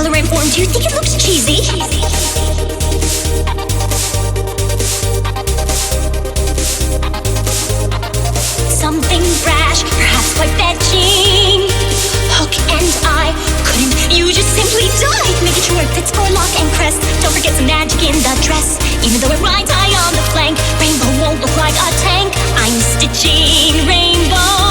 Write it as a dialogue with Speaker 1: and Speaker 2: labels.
Speaker 1: color and form. Do you think it looks cheesy? Something brash, perhaps quite fetching. Hook and eye, couldn't you just simply die? Making sure it fits for lock and crest. Don't forget some magic in the dress. Even though it rides high on the flank, rainbow won't look like a tank. I'm stitching rainbow.